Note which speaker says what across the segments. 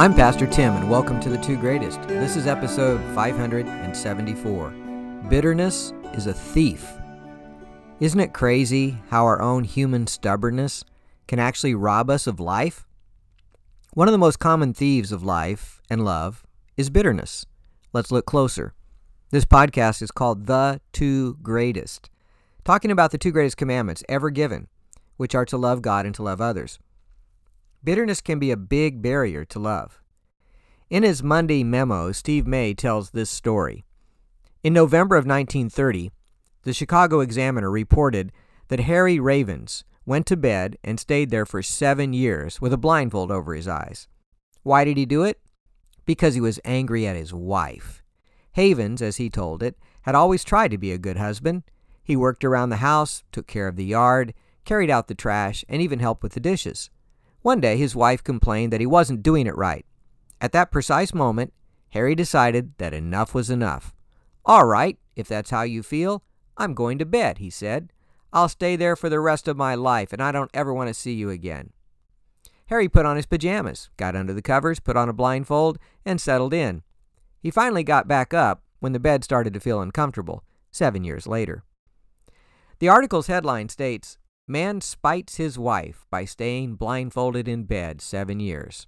Speaker 1: I'm Pastor Tim, and welcome to The Two Greatest. This is episode 574. Bitterness is a thief. Isn't it crazy how our own human stubbornness can actually rob us of life? One of the most common thieves of life and love is bitterness. Let's look closer. This podcast is called The Two Greatest, talking about the two greatest commandments ever given, which are to love God and to love others. Bitterness can be a big barrier to love. In his Monday memo, Steve May tells this story. In November of 1930, the Chicago Examiner reported that Harry Ravens went to bed and stayed there for 7 years with a blindfold over his eyes. Why did he do it? Because he was angry at his wife. Havens, as he told it, had always tried to be a good husband. He worked around the house, took care of the yard, carried out the trash, and even helped with the dishes. One day, his wife complained that he wasn't doing it right. At that precise moment, Harry decided that enough was enough. "All right, if that's how you feel, I'm going to bed," he said. "I'll stay there for the rest of my life, and I don't ever want to see you again." Harry put on his pajamas, got under the covers, put on a blindfold, and settled in. He finally got back up when the bed started to feel uncomfortable, 7 years later. The article's headline states, "Man spites his wife by staying blindfolded in bed 7 years."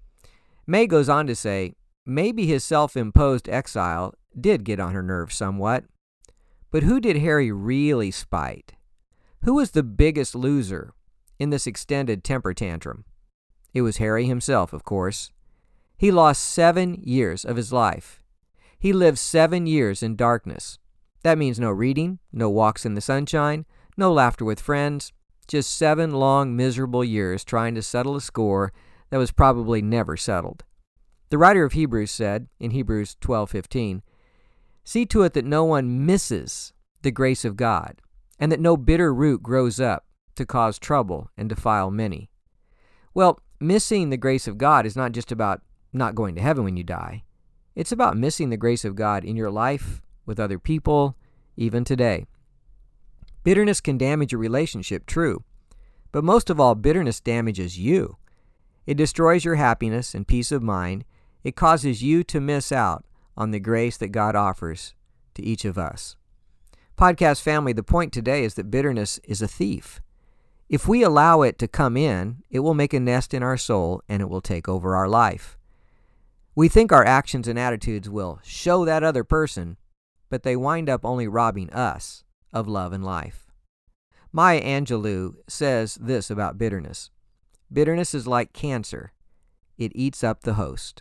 Speaker 1: May goes on to say, maybe his self-imposed exile did get on her nerves somewhat. But who did Harry really spite? Who was the biggest loser in this extended temper tantrum? It was Harry himself, of course. He lost 7 years of his life. He lived 7 years in darkness. That means no reading, no walks in the sunshine, no laughter with friends, just 7 long, miserable years trying to settle a score that was probably never settled. The writer of Hebrews said, in Hebrews 12:15, "See to it that no one misses the grace of God, and that no bitter root grows up to cause trouble and defile many." Well, missing the grace of God is not just about not going to heaven when you die. It's about missing the grace of God in your life, with other people, even today. Bitterness can damage a relationship, true. But most of all, bitterness damages you. It destroys your happiness and peace of mind. It causes you to miss out on the grace that God offers to each of us. Podcast family, the point today is that bitterness is a thief. If we allow it to come in, it will make a nest in our soul and it will take over our life. We think our actions and attitudes will show that other person, but they wind up only robbing us of love and life. Maya Angelou says this about bitterness. Bitterness is like cancer. It eats up the host.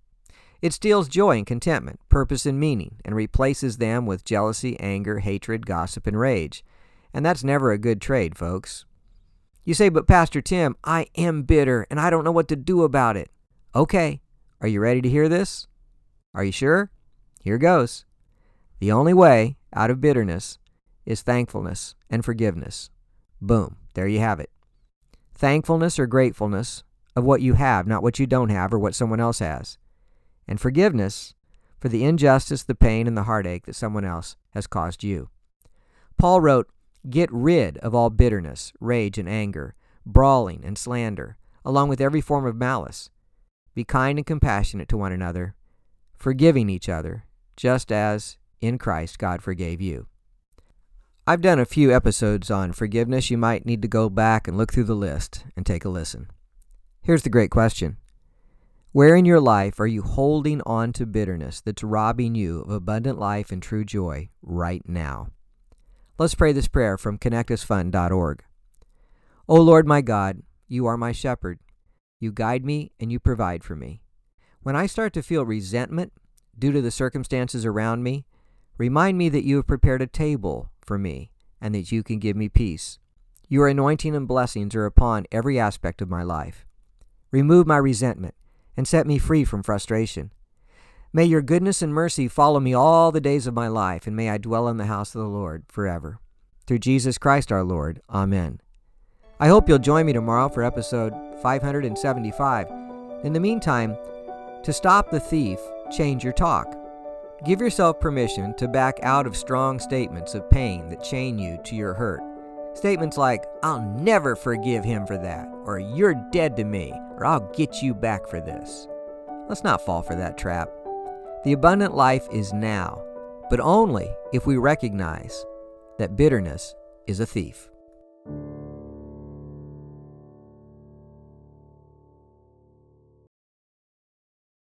Speaker 1: It steals joy and contentment, purpose and meaning, and replaces them with jealousy, anger, hatred, gossip, and rage. And that's never a good trade, folks. You say, "But Pastor Tim, I am bitter, and I don't know what to do about it." Okay, are you ready to hear this? Are you sure? Here goes. The only way out of bitterness is thankfulness and forgiveness. Boom, there you have it. Thankfulness or gratefulness of what you have, not what you don't have or what someone else has. And forgiveness for the injustice, the pain, and the heartache that someone else has caused you. Paul wrote, "Get rid of all bitterness, rage, and anger, brawling and slander, along with every form of malice. Be kind and compassionate to one another, forgiving each other, just as in Christ God forgave you." I've done a few episodes on forgiveness. You might need to go back and look through the list and take a listen. Here's the great question. Where in your life are you holding on to bitterness that's robbing you of abundant life and true joy right now? Let's pray this prayer from connectusfund.org. O Lord my God, you are my shepherd. You guide me and you provide for me. When I start to feel resentment due to the circumstances around me, remind me that you have prepared a table for me and that you can give me peace. Your anointing and blessings are upon every aspect of my life. Remove my resentment and set me free from frustration. May your goodness and mercy follow me all the days of my life, and may I dwell in the house of the Lord forever. Through Jesus Christ our Lord. Amen. I hope you'll join me tomorrow for episode 575. In the meantime, to stop the thief, change your talk. Give yourself permission to back out of strong statements of pain that chain you to your hurt. Statements like, "I'll never forgive him for that," or "You're dead to me," or "I'll get you back for this." Let's not fall for that trap. The abundant life is now, but only if we recognize that bitterness is a thief.